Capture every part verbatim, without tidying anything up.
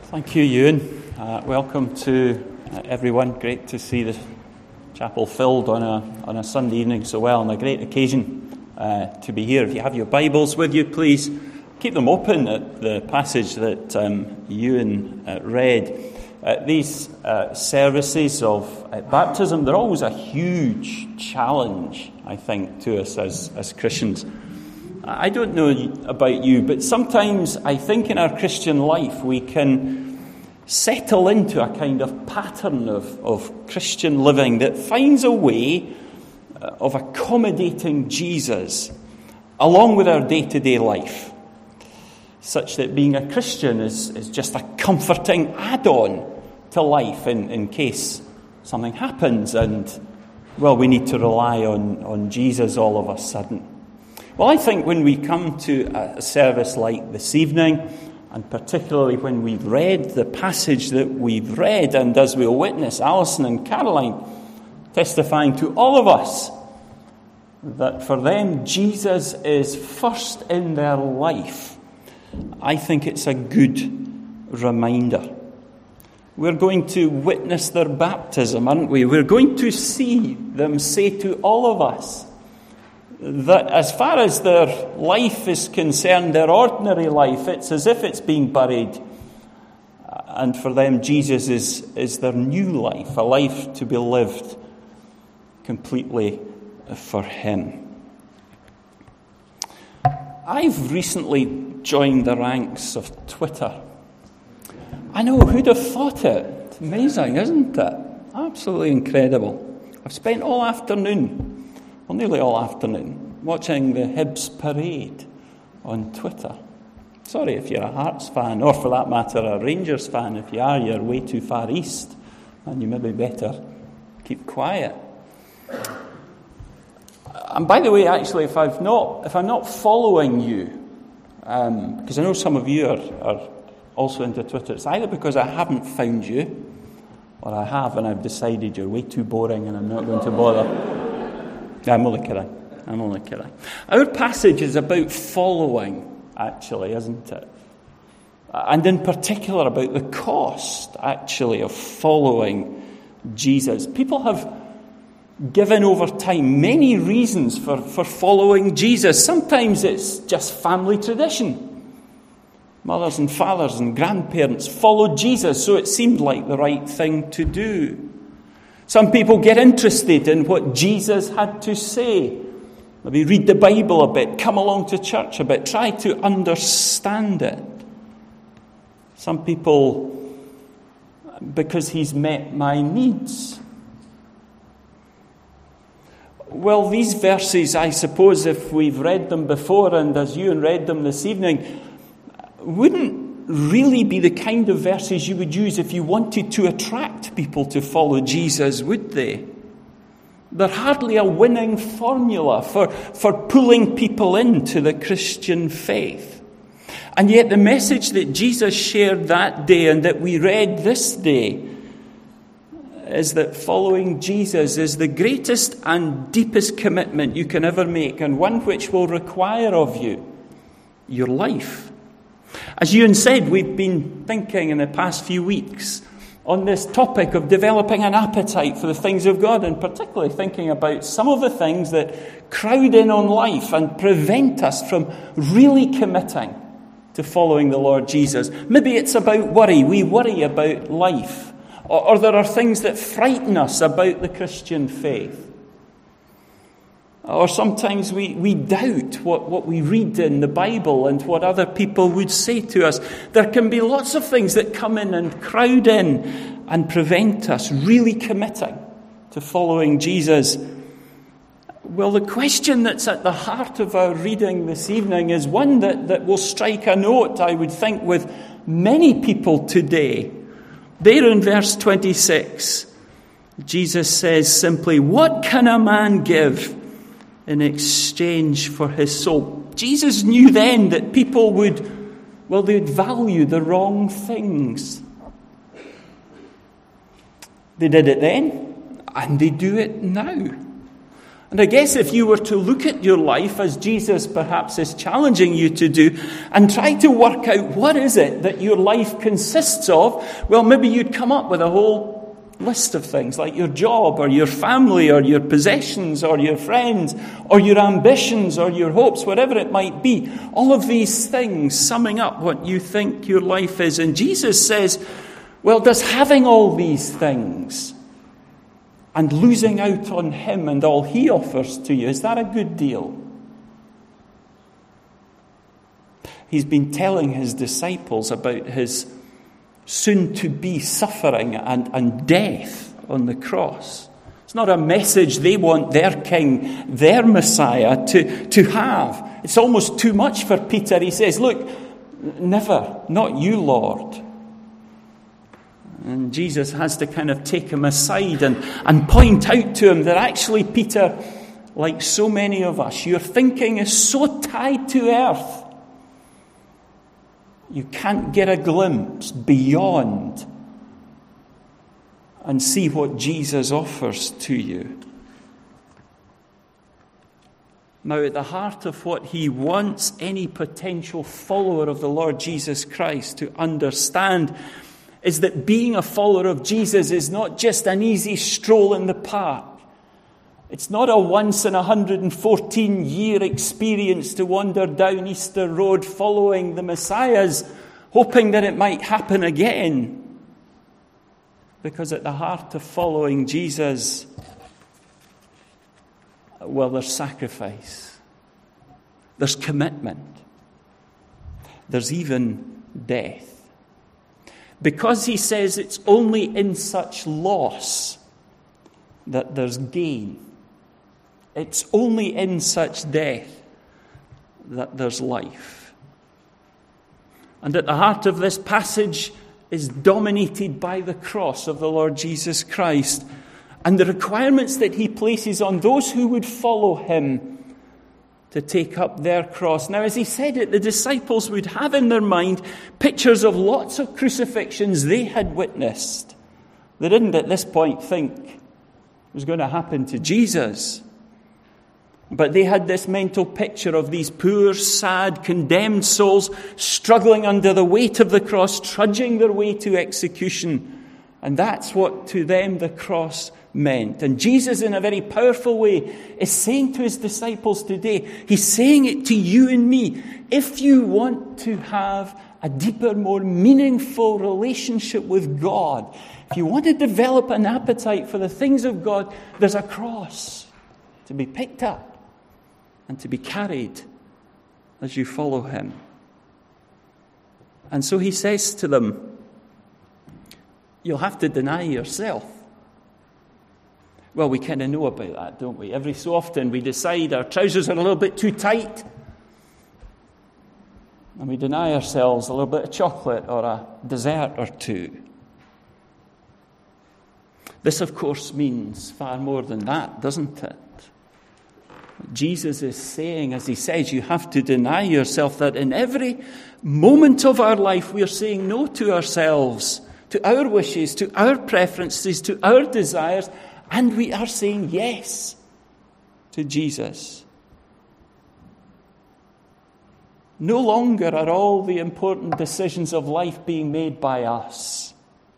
Thank you, Ewan. Uh, welcome to uh, everyone. Great to see the chapel filled on a on a Sunday evening so well, and a great occasion uh, to be here. If you have your Bibles with you, please keep them open at the passage that um, Ewan uh, read. Uh, these uh, services of uh, baptism, they're always a huge challenge, I think, to us as, as Christians. I don't know about you, but sometimes I think in our Christian life we can settle into a kind of pattern of, of Christian living that finds a way of accommodating Jesus along with our day-to-day life, such that being a Christian is, is just a comforting add-on to life in, in case something happens and, well, we need to rely on, on Jesus all of a sudden. Well, I think when we come to a service like this evening, and particularly when we've read the passage that we've read, and as we'll witness Alison and Caroline testifying to all of us, that for them Jesus is first in their life, I think it's a good reminder. We're going to witness their baptism, aren't we? We're going to see them say to all of us that as far as their life is concerned, their ordinary life, it's as if it's being buried. And for them, Jesus is, is their new life, a life to be lived completely for Him. I've recently joined the ranks of Twitter. I know, who'd have thought it? It's amazing, isn't it? Absolutely incredible. I've spent all afternoon Well, nearly all afternoon, watching the Hibs parade on Twitter. Sorry if you're a Hearts fan, or for that matter, a Rangers fan. If you are, you're way too far east, and you maybe better keep quiet. And by the way, actually, if I've not, if I'm not following you, um, because I know some of you are, are also into Twitter, it's either because I haven't found you, or I have and I've decided you're way too boring and I'm not going to bother. I'm only kidding. I'm only kidding. Our passage is about following, actually, isn't it? And in particular about the cost, actually, of following Jesus. People have given over time many reasons for, for following Jesus. Sometimes it's just family tradition. Mothers and fathers and grandparents followed Jesus, so it seemed like the right thing to do. Some people get interested in what Jesus had to say. Maybe read the Bible a bit, come along to church a bit, try to understand it. Some people, because he's met my needs. Well, these verses, I suppose, if we've read them before, and as Ewan read them this evening, wouldn't really be the kind of verses you would use if you wanted to attract people to follow Jesus, would they? They're hardly a winning formula for, for pulling people into the Christian faith. And yet the message that Jesus shared that day and that we read this day is that following Jesus is the greatest and deepest commitment you can ever make, and one which will require of you your life. As Ewan said, we've been thinking in the past few weeks on this topic of developing an appetite for the things of God, and particularly thinking about some of the things that crowd in on life and prevent us from really committing to following the Lord Jesus. Maybe it's about worry. We worry about life. Or, or there are things that frighten us about the Christian faith. Or sometimes we, we doubt what, what we read in the Bible and what other people would say to us. There can be lots of things that come in and crowd in and prevent us really committing to following Jesus. Well, the question that's at the heart of our reading this evening is one that, that will strike a note, I would think, with many people today. There in verse twenty-six, Jesus says simply, "What can a man give in exchange for his soul?" Jesus knew then that people would, well, they would value the wrong things. They did it then, and they do it now. And I guess if you were to look at your life, as Jesus perhaps is challenging you to do, and try to work out what is it that your life consists of, well, maybe you'd come up with a whole list of things, like your job, or your family, or your possessions, or your friends, or your ambitions, or your hopes, whatever it might be. All of these things summing up what you think your life is. And Jesus says, well, does having all these things and losing out on him and all he offers to you, is that a good deal? He's been telling his disciples about his soon-to-be suffering and, and death on the cross. It's not a message they want their king, their Messiah, to, to have. It's almost too much for Peter. He says, look, never, not you, Lord. And Jesus has to kind of take him aside and, and point out to him that actually, Peter, like so many of us, your thinking is so tied to earth, you can't get a glimpse beyond and see what Jesus offers to you. Now, at the heart of what he wants any potential follower of the Lord Jesus Christ to understand is that being a follower of Jesus is not just an easy stroll in the park. It's not a once in a one hundred fourteen year experience to wander down Easter Road following the Messiahs, hoping that it might happen again. Because at the heart of following Jesus, well, there's sacrifice. There's commitment. There's even death. Because he says it's only in such loss that there's gain. It's only in such death that there's life. And at the heart of this passage is dominated by the cross of the Lord Jesus Christ and the requirements that he places on those who would follow him to take up their cross. Now, as he said it, the disciples would have in their mind pictures of lots of crucifixions they had witnessed. They didn't at this point think it was going to happen to Jesus. But they had this mental picture of these poor, sad, condemned souls struggling under the weight of the cross, trudging their way to execution. And that's what to them the cross meant. And Jesus, in a very powerful way, is saying to his disciples today, he's saying it to you and me, if you want to have a deeper, more meaningful relationship with God, if you want to develop an appetite for the things of God, there's a cross to be picked up and to be carried as you follow him. And so he says to them, you'll have to deny yourself. Well, we kind of know about that, don't we? Every so often we decide our trousers are a little bit too tight and we deny ourselves a little bit of chocolate or a dessert or two. This, of course, means far more than that, doesn't it? Jesus is saying, as he says, you have to deny yourself, that in every moment of our life we are saying no to ourselves, to our wishes, to our preferences, to our desires, and we are saying yes to Jesus. No longer are all the important decisions of life being made by us.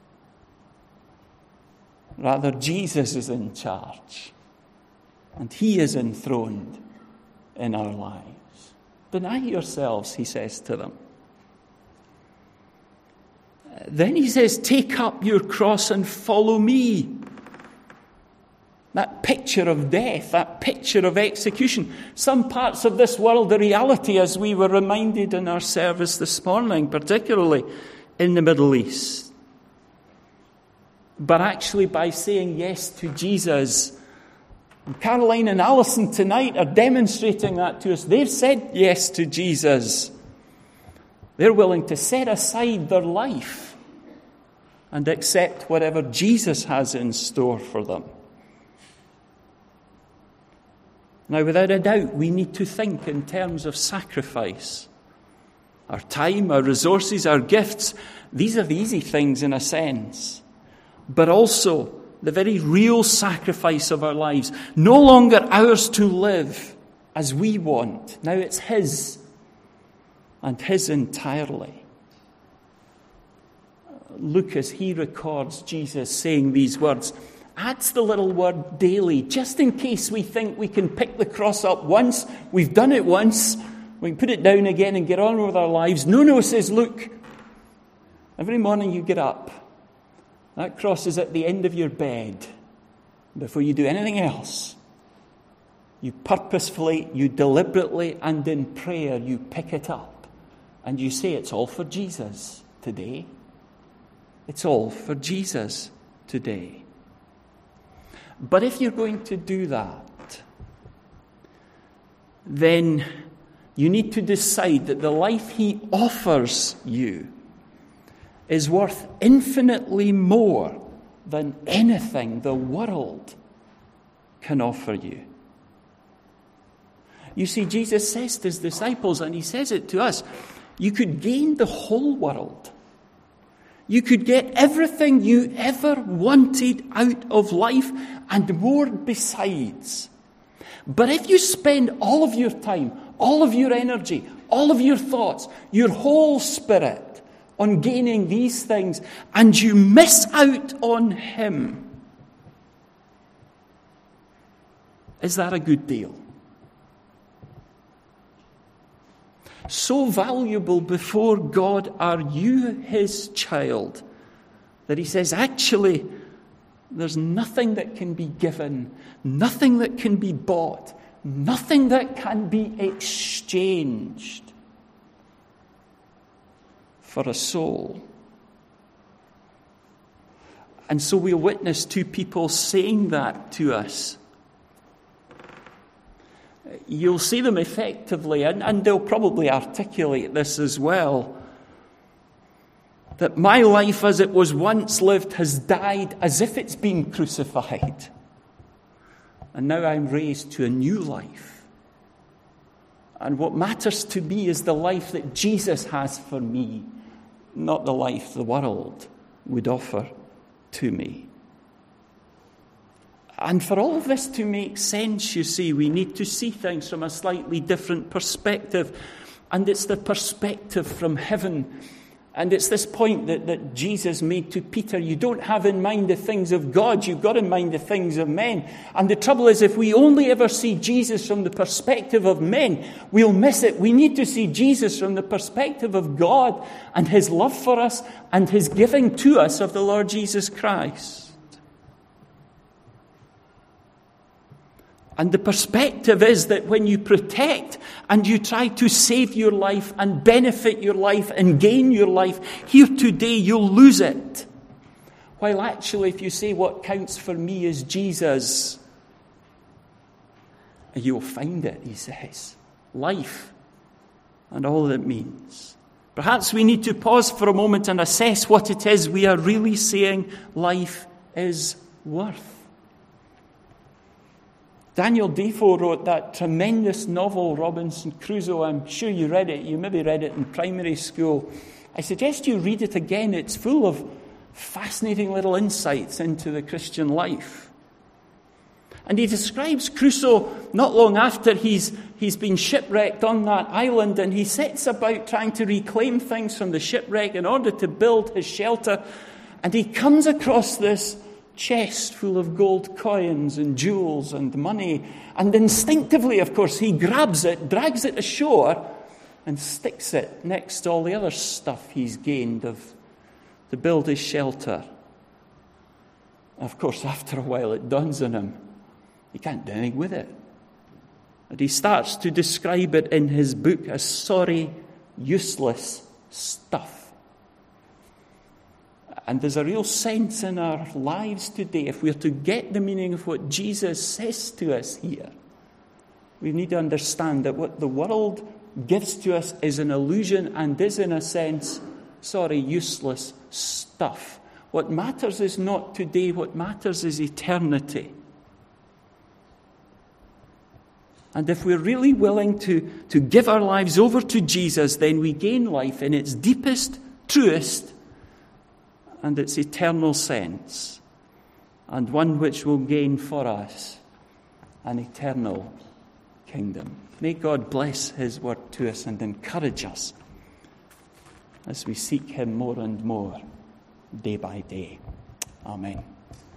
Rather, Jesus is in charge. And he is enthroned in our lives. Deny yourselves, he says to them. Then he says, take up your cross and follow me. That picture of death, that picture of execution. Some parts of this world, the reality, as we were reminded in our service this morning, particularly in the Middle East. But actually, by saying yes to Jesus, and Caroline and Alison tonight are demonstrating that to us. They've said yes to Jesus. They're willing to set aside their life and accept whatever Jesus has in store for them. Now, without a doubt, we need to think in terms of sacrifice. Our time, our resources, our gifts, these are the easy things in a sense. But also, the very real sacrifice of our lives. No longer ours to live as we want. Now it's his, and his entirely. Luke, as he records Jesus saying these words, adds the little word daily, just in case we think we can pick the cross up once. We've done it once. We can put it down again and get on with our lives. No, no, says Luke. Every morning you get up, that cross is at the end of your bed. Before you do anything else, you purposefully, you deliberately, and in prayer, you pick it up. And you say, it's all for Jesus today. It's all for Jesus today. But if you're going to do that, then you need to decide that the life he offers you is worth infinitely more than anything the world can offer you. You see, Jesus says to his disciples, and he says it to us, you could gain the whole world. You could get everything you ever wanted out of life and more besides. But if you spend all of your time, all of your energy, all of your thoughts, your whole spirit on gaining these things, and you miss out on him, is that a good deal? So valuable before God are you his child that he says, actually, there's nothing that can be given, nothing that can be bought, nothing that can be exchanged for a soul. And so we witness two people saying that to us. You'll see them effectively, and, and they'll probably articulate this as well, that my life as it was once lived has died as if it's been crucified. And now I'm raised to a new life. And what matters to me is the life that Jesus has for me, not the life the world would offer to me. And for all of this to make sense, you see, we need to see things from a slightly different perspective. And it's the perspective from heaven. And it's this point that, that Jesus made to Peter. You don't have in mind the things of God, you've got in mind the things of men. And the trouble is, if we only ever see Jesus from the perspective of men, we'll miss it. We need to see Jesus from the perspective of God and his love for us and his giving to us of the Lord Jesus Christ. And the perspective is that when you protect and you try to save your life and benefit your life and gain your life, here today you'll lose it. While actually, if you say what counts for me is Jesus, you'll find it, he says. Life and all that it means. Perhaps we need to pause for a moment and assess what it is we are really saying life is worth. Daniel Defoe wrote that tremendous novel, Robinson Crusoe. I'm sure you read it. You maybe read it in primary school. I suggest you read it again. It's full of fascinating little insights into the Christian life. And he describes Crusoe not long after he's, he's been shipwrecked on that island, and he sets about trying to reclaim things from the shipwreck in order to build his shelter. And he comes across this chest full of gold coins and jewels and money. And instinctively, of course, he grabs it, drags it ashore, and sticks it next to all the other stuff he's gained of to build his shelter. Of course, after a while, it dawns on him he can't do anything with it. And he starts to describe it in his book as sorry, useless stuff. And there's a real sense in our lives today, if we're to get the meaning of what Jesus says to us here, we need to understand that what the world gives to us is an illusion and is, in a sense, sorry, useless stuff. What matters is not today, what matters is eternity. And if we're really willing to, to give our lives over to Jesus, then we gain life in its deepest, truest, and its eternal sense. and one which will gain for us an eternal kingdom. May God bless his word to us and encourage us as we seek him more and more day by day. Amen.